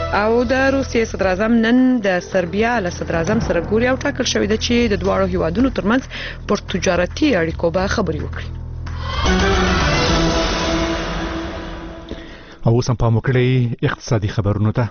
او د روسیې صدر اعظم نن د سربیا له صدر اعظم سره ګوري او ټاکل شوی دی چې د دواړو هیوادونو ترمنځ پر تجارتي اړیکو به خبرې وکړي. او اوس هم پام وکړئ اقتصادي خبرونو ته.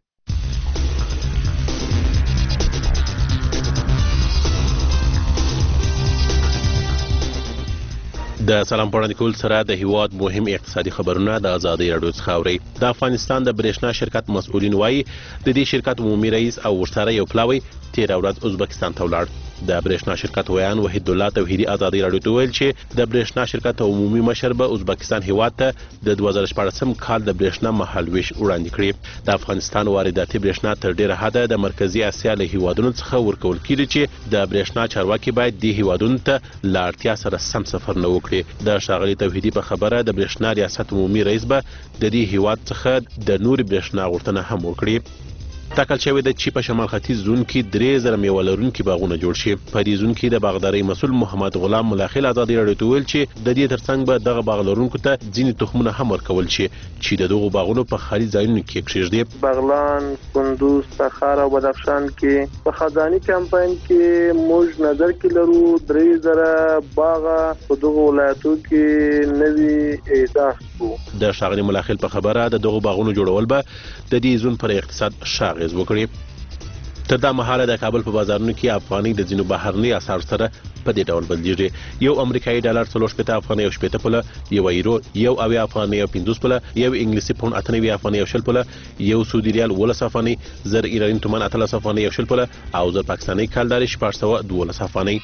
د سلام پوړاندې کول سره د هیواد مهم اقتصادي خبرونه د ازادي رادیو څخه اوري. د افغانستان د برېښنا شرکت مسؤلین وایي د دې شرکت عمومي رئیس او ورسره یو پلاوی تیر ورځ ازبکستان ته ولاړ. د برېښنا شرکت ویان وحید الله توحیدی ازادي رادیو ته ویل چې د برېښنا شرکت عمومي مشر به ازبکستان هیواد ته د 2014 کال د برېښنا مهالویش وړاندې کړي. د افغانستان وارداتي برېښنا تر ډیره حده د مرکزی اسیا له هیوادونو څخه ورکول کیږي چې د برېښنا چارواکي باید د هیوادونو ته لا اړتیا سره سم سفر نه وکړي. د ښاغلي توحیدی په خبره د برېښنا ریاست عمومي رئیس به د دې هیواد څخه د نور برېښنا غوښتنه هم وکړي. ټاکل شوی د چې په شمال ختیځ زون کې 3000 میوه لرونکي باغونه جوړ شي. په دې زون کې د باغدارۍ مسؤل محمد غلام ملاخیل ازادي رادیو ته ویل چې د دې ترڅنګ به دغه باغ لرونکو ته ځینې تخمونه هم ورکول شي چې د دغو باغونو په خالي ځایونو کې کېږدي. بغلان، کندوز، تخار او بدخشان کې په خزاني کمپاین کې موږ نظر کې لرو 3000 باغ په دغه ولایتو کې نوي احداث وو. د ښاغلي ملاخیل په خبره د دغو باغونو جوړول به د دې زون پر اقتصاد شاغز وکړي. تر دا مهاله د کابل په بازارونو کې افغاني د ځینو بهرني اسعارو سره په دې ډول بدلیږي. یو امریکایي ډالر 3.8 افغاني او 80 پوله، یو یورو یو اویا افغاني او 50 پوله، یو انګلیسي پوند 98 افغاني او 0 پوله، یو سعودي ریال 12 افغاني، زر ایراني تومان 13 افغاني او 0 پوله او زر پاکستاني کالداري 412 افغاني.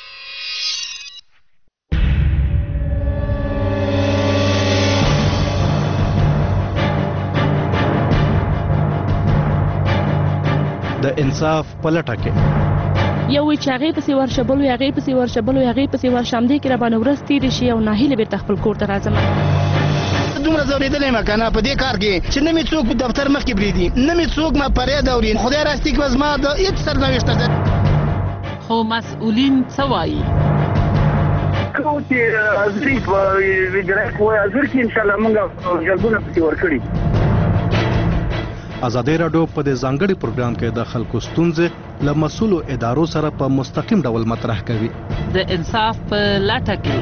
د انصاف پلټه کې یو وی چې هغه پسې ورشبل وي هغه پسې ورشبل وي هغه پسې ورشم دي کې را باندې ورس تیر شي او ناهیله بیرته خپل کور ته راځم. دومره زوریدلې مکنه په دې کار کې چې نه می څوک په دفتر مخ کې بریدي نه می څوک ما پرې دورین خدای راستي کې وزما د هیڅ سرنوشت ده. خو مسؤلین څه وایي؟ کو چې ازري وګړي کوی ازر کې ان شاء الله موږ جلبونه پکې ورکړي. ازادي رادیو په دې ځانګړي پروګرام کې د خلکو ستونزې له مسؤلو ادارو سره په مستقیم ډول مطرح کوي. د انصاف په لټه کې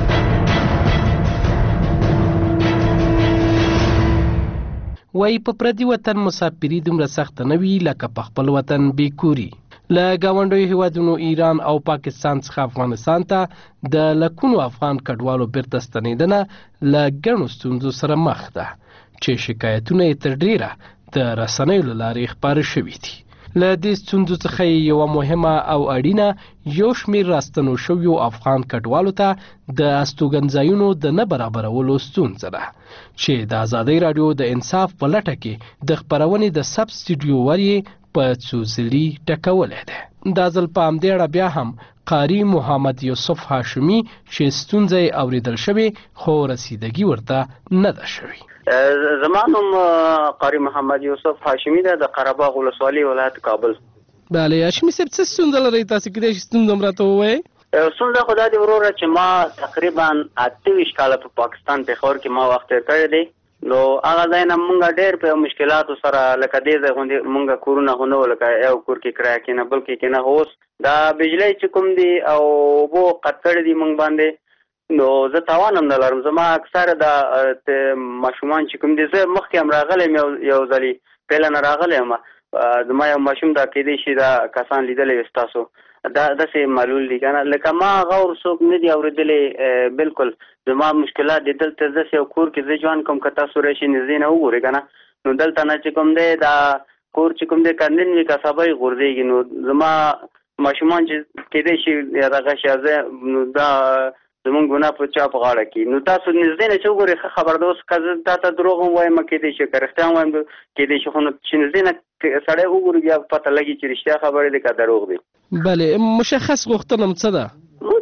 وای په پردي وطن مسافري دومره سخت نه وی لکه په خپل وطن بیکوري. له گاونډیو هیوادونو ایران او پاکستان څخه افغانستان ته د لکونو افغان کډوالو بیرته ستنېدنه له ګڼو ستونزو سره مخ ده چې شکایتونه یې تر ډیره د رسنیو له لارې خپاره شوي دي. له دې ستونزو څخه یوه مهمه او اړینه یو شمېر راستنو شویو افغان کډوالو ته د استوګنځایونو د نه برابرولو ستونزه ده چې د ازادۍ راډیو د انصاف په لټه کې د خپرونې د سبسټیډیو وریې په څو ځلي ټکولی دی. دا ځل په همدې اړه بیا هم قاري محمد یوسف هاشمي چې ستونزه یې اورېدل شوې خو رسیدګي ورته نه ده شوې. زما نوم قاری محمد یوسف هاشمي ده د قره باغ ولسوالۍ ولایت کابل. بله هاشمي صاحب څه ستونزه لرئ تاسو کېدای شي ستونزه هم راته ووایئ؟ ستونزه خو دا دی وروره چې ما تقریبا 28 کاله په پاکستان پېښور کې ما وخت تېر کړی دی. نو هغه ځای نه مونږ ډېر په مشکلاتو سره لکه دې ځای غوندې مونږ کورونه خو نه وو لکه یو کور کې کرایه کې نه بل کې نه اوس دا بجلی چې کوم دي او اوبو قطع کړي دي مونږ باندې نو زه تاوان هم نه لرم. زما اکثره د ماشومان چې کوم دي زه مخکې هم راغلی یم یو ځلې پهله نه راغلی یم زما یو ماشوم دا کېدای شي دا کسان لیدلی وي ستاسو دا داسې معلول دي که نه لکه ما غور څوک نه دي اورېدلی بلکل زما مشکلات دي دلته داسې یو کور کې زه ژوند کوم که تاسو راشئ نږدې نه وګورئ که نه نو دلته نه چې کوم دی دا کور چې کوم دی کندین وي که سبا یې غورځېږي نو زما ماشومان چې کېدای شي دغه شي نو دا زمونږ ګناه په چا په غاړه کې نو تاسو نږدې نه چې وګورئ ښه خبر ده اوس که زه تا ته دروغ هم وایم کېدای شي که رښتیا هم وایم کېدای شي خو نو چې نږدې نه سړی وګوري بیا پته لګي چې رښتیا خبرې دي که دروغ دي. بله مشخص غوښتنه م څه ده؟ مونږ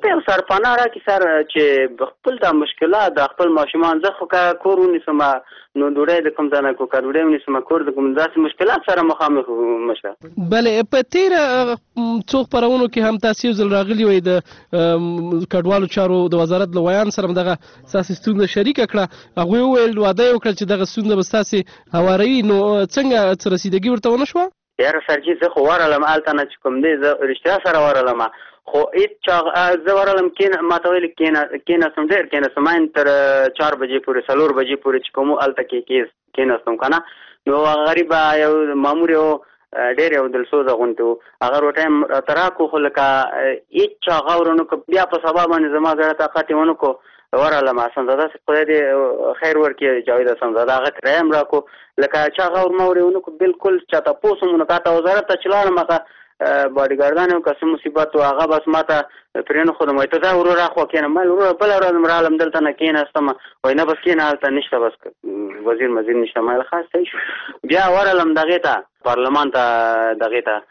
ته سرپناه راکړي سر چې خپل د مشکلات د خپل ماشومان زه خو که کور ونیسم نو ډوډۍ د کوم ځای نه که ډوډۍ ونیسم کور د کوم داسې مشکلات سره مخامخ مشه. بلې په تېره څو خپرونو کې هم تاسې یو ځل راغلي وئ د کډوالو چارو د وزارت له ویان سره هم دغه ستاسې ستونزه شریکه کړه. هغوی وویل وعده یې وکړه چې دغه ستونزه به ستاسې هواروي. نو څنګه څه رسیدګي ورته ونه شوه؟ یاره سرجي زه خو ورغلم هلته نه چې کوم دی زه رښتیا سره ورغلم خو هېڅ زه ورغلم ما ته ویل کېناستم ډېر کېناستم تر 4 بجې پورې 4 بجې پورې چې کوم هلته کې کېناستم که نه. نو غریب یو مامور یو ډېر یو دلسوزه غوندې و هغه روټۍ راته راکړو خو لکه هېڅ چا غور ونه کړو. بیا په سبا باندې زما زړه طاقت یې ونه کړو ورغلم حسنزاده خدای دې خیر ورکړي جاوید حسنزاده هغه کرایه هم راکړو لکه چا غور مور یې ونه کړو بالکل چا تپوس هم ونه کړه. وزارت ته چې لاړم هغه باډیګارډان یو که څه مصیبت و هغه بس ما ته پرېنښودم وایي ته ځه ورور راخوا کښېنه. ما وروره بله ورځ م راغلم دلته نه کېناستم وایي نه بس کښېنه هلته نشته بس وزیر مزیر نشته. ما ویل ښه صحیح شو. بیا ورغلم دغې ته پارلمان ته دغې ته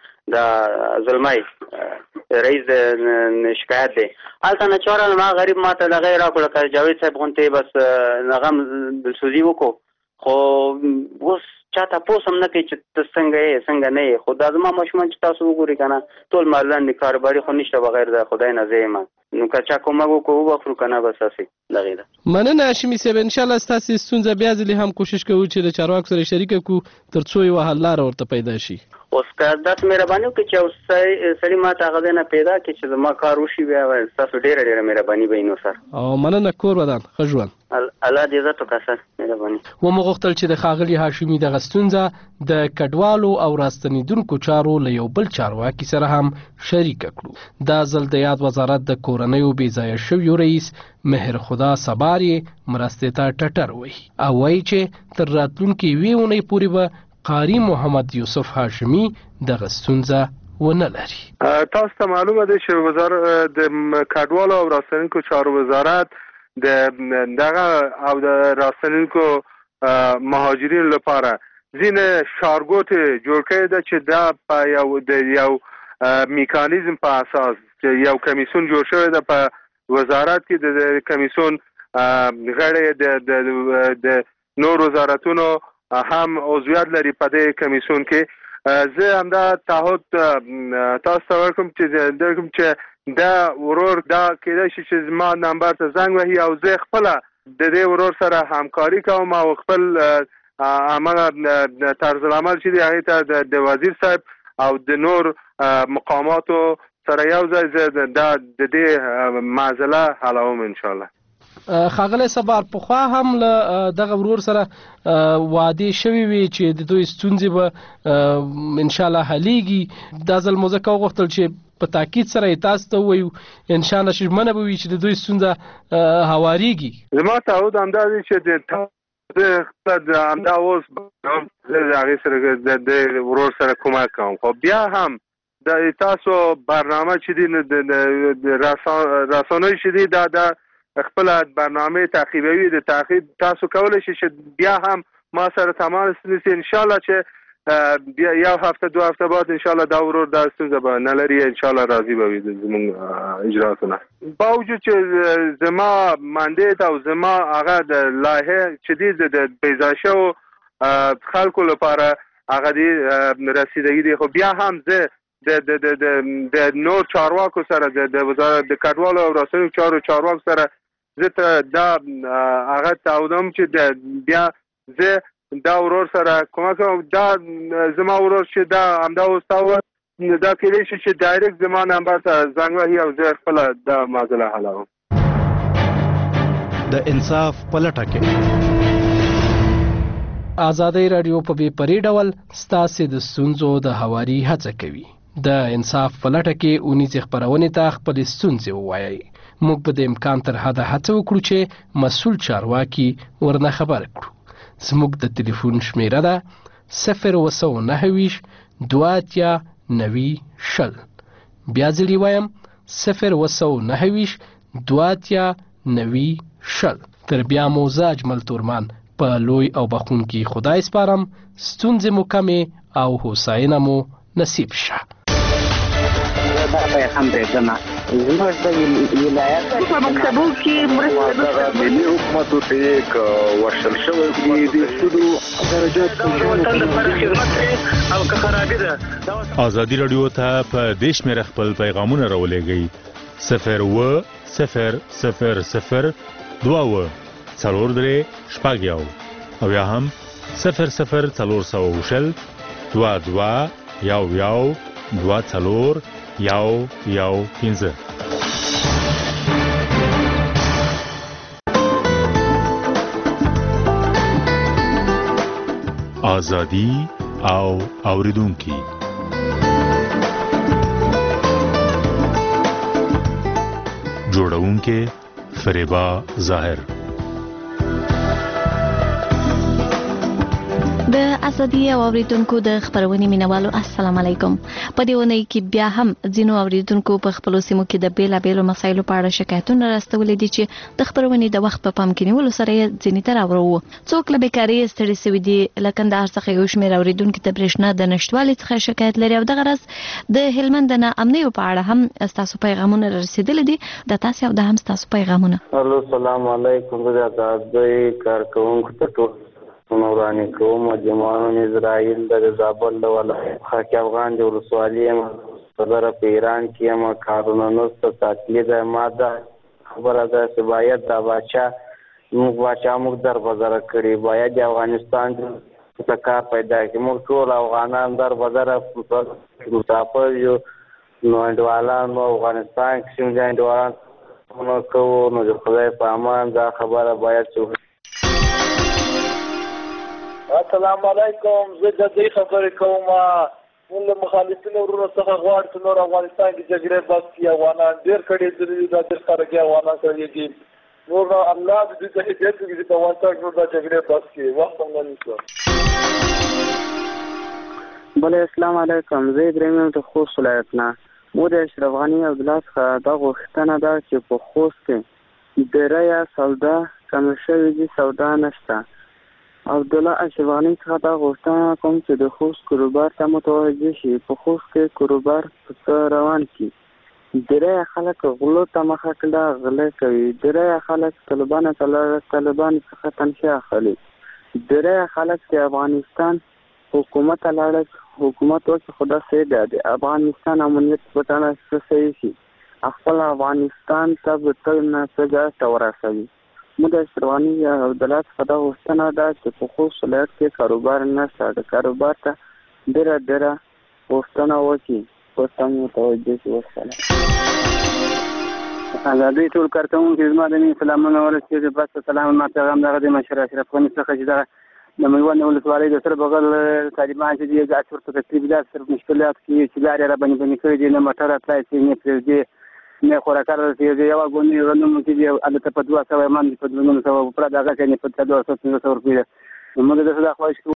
د زلمی رئیس شکایت دی هلته نه چې ورغلم هغه غریب ما ته دغه یې راکړو لکه جاوید صاحب غوندې بس هغه هم دلسوزي وکړو خو اوس چا تپوس هم نه کوي چې ته څنګه یې څنګه نه یې. خو دا زما ماشومان چې تاسو وګورئ که نه ټول مالدان دي کاروباري خو نشته بغیر د خدای نه زه یم. نو که چا کومک وکړو وبخلو که نه بس هسې دغې ده. مننه هاشمي صاحب. انشاءالله ستاسې ستونزه بیا ځلې هم کوشش کوو چې د چارواکو سره شریکه کړو تر څو یوه حل لاره ورته پیدا شي. اوس که داسې مهرباني وکړي چې یو سړي ما ته هغه ځای نه پیدا کړي چې زما کار وشي بیا ستاسو ډېره مهرباني به وي. نو سر او مننه کور ودان ښه ژوند. الله دې عزت وکړه سر مهرباني. ومو غوښتل چې د ښاغلي هاشمي دغه ستونزه د کډوالو او راستنېدونکو چارو له یو بل چارواکي سره هم شریکه کړو. دا ځل د یاد وزارت د کورنیو بې ځایه شویو رئیس مهر خدا سبار یې مرستې ته ټټر وایي او وایي چې تر راتلونکې یوې اونۍ پورې به قاری محمد یوسف هاشمي دغه ستونزه ونه لري. تاسو ته معلومه ده چې وزارت د کډوالو او راستنیدونکو چارو وزارت د دغه او د راستنیدونکو مهاجرینو لپاره ځینې شارګوټې جوړ کړی ده چې دا په یو میکانیزم په اساس چې یو کمیسیون جوړ شوی ده په وزارت کې د کمیسیون غړي د نور وزارتونو هم عضویت لري په دې کمیسیون کې. زه همدا تعهد تاسو ته ورکوم چې دا ورور دا کېدای شي چې زما نمبر ته زنګ وهي او زه خپله د دې ورور سره همکاري کوم او خپل همغه طرز العمل چې دی هغې ته د وزیر صاحب او د نور مقاماتو سره یو ځای دا د دې معضله حلوم انشاءالله. ښاغلی سبار پخوا هم له دغه ورور سره وعدې شوې وي چې د دوی ستونزې به انشاءالله حلیږي. دا ځل مو ځکه وغوښتل چې په تاکید سره یې تاسو ته ووایو انشاءالله ژمنه به وي چې د دوی ستونزه هوارېږي. زما تعهد همدا دی چې د همدا اوس زه د هغې سره د ورور سره کومک کوم. خو بیا هم د تاسو برنامه چې دی د رسانۍ چې دی دا خپل برنامه تعقیبوي د تعقیب تاسو کولی شئ چې بیا هم ما سره تماس نیسئ انشاءالله چې بیا یو هفته 2 هفته بعد انشاءالله دا ورور دا ستونزه به نه لري انشاءالله راضي به وي زموږ اجراتونه. باوجود چې زما مندیت او زما هغه د لایحې چې دی د بېځایه شوو خلکو لپاره هغه دی رسیدګي دی. خو بیا هم زه د نور چارواکو سره د وزارت د کډوالو او راستنیدونکو چارو چارواکو سره زه ته دا هغه تعهدم چې بیا زه دا ورور سره کومک کوم. دا زما ورور چې دا همدا اوس دا کېدای شي چې ډایرکټ زما نمبر ته زنګ وهي او زه خپله دا معضله حلوم. د انصاف په لټه کې ازادي رادیو په بې پرې ډول ستاسې د ستونزو د هواري هڅه کوي. د انصاف په لټه کې اونیزې خپرونې ته خپلې ستونزې ووایئ. موږ به د امکان تر حده هڅه وکړو چې مسؤل چارواکي ورنه خبر کړو. زموږ د تلیفون شمیره ده 029 2 90 بیا ځلې وایم 029 2 90. تر بیا مو زه اجمل تورمان په لوی او بخونکي خدای سپارم. ستونزې مو کمې او هوساینه مو نصیب شه. دا پیغام پرېږدم زموږ د ولایت په مکتبو کې مرسته ملي حکومت ته یک ورشل شوی دی د سودو درجات او که خرابې ده. ازادي رادیو ته په دیش مې خپل پیغامونه راولېږئ 02000 22 4 شپږ او یا هم 00400 22 15 آزادی او اوریدونکي جوړونکي فریبا ظاهر. د ازادي او اوریدونکو د خبرونې مینوالو السلام علیکم. په دې ونې کې بیا هم ځینو اوریدونکو په خپل سیمو کې د بیلابېلو مسایلو په اړه شکایتونه راستولې دي چې د خبرونې د وخت په پام کې نیولو سره یې ځینې ته راوړو. څوک له بیکارۍ ستړي شوي دي، له کندهار څخه یو شمېر اوریدونکو د برېښنا د نشتوالي څخه شکایت لري او دغه راز د هلمند د ناامنیو په اړه هم ستاسو پیغامونه رسیدلي دي. د تاسو او د هم ستاسو پیغامونه. السلام علیکم. د آزادۍ کارکونکو ته ټول نورانی کوم جماعت اسرائیل د زابل ولایت خاک افغان د ولسوالۍ صدر په ایران کې هم کارونه نوست تاکید ماده خبره ده چې باید د بادشاہ موږ در بازار کړی باید د افغانستان د کار پیدا کړي. موږ ټول افغانان در بازار مسافر یو نو انډوالان افغانستان کې څنګه انډوالان نو کوو نو د خدای په امان دا خبره باید شو. السلام علیکم. زه د دې خبرې کوم موږ له مخالفینو ورونو څخه غواړو چې نور افغانستان کې جګړې بس کړي. افغانان ډېر کړي دي دا ډېر خلک افغانان کړي دي نور الله دې ته هدایت وکړي چې افغانستان نور دا جګړې بس کړي. وخت هم نه نیسو. بله السلام علیکم. زه ابراهیم یم د خوست ولایت نه. مو د اشرف غني عبدالله څخه دا غوښتنه ده چې په خوست کې ډېره یا سودا کمه شوې دي، سودا نشته. عبدالله اشرف غني څخه دا غوښتنه کوم چې د خوست کروبار ته متوجه شي. په خوست کې کروبار په روان کړي. ډېری خلک غلو ته مخه کړه، غله کوي. ډېری خلک طالبان څخه تنخواه اخلي. ډېری خلک چې افغانستان حکومت لاړ حکومت وکړي خدا سي د افغانستان امنیت پټانه صحیح شي خپل افغانستان ته تل نه څنګه توراسوي. موږ د شروانی او دلات خدا غوښتنه ده چې په خوست ولایت کې کاروبار نشته. د کاروبار ته ډېره غوښتنه وکړي. په سم متوجه شي. والسلام. ازادي ټول کارکوونکي زما د مين سلامونه ورسېږي. بس سلام ما پیغام دغه د مشر اشرف غني څخه چې دغه د میوند ولسوالۍ د سره بغل طالبان چې دي ګاټ ورته تکلیف دار سره مشکلات کې چې لارې را باندې کړی دي نه موټر اتلای چې نه پرېږدي نه خوراکار چې یو غونې غنمو چې دی البته په 200 من په 200 پر دغه کې نه په 200 روپیه موږ د څه د خواهش